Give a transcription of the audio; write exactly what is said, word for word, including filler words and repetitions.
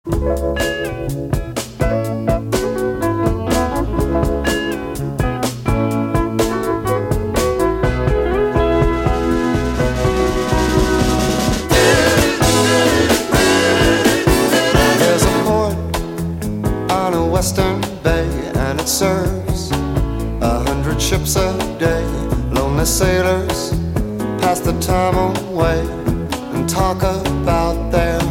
There's a port on a western bay, and it serves a hundred ships a day. Lonely sailors pass the time away and talk about their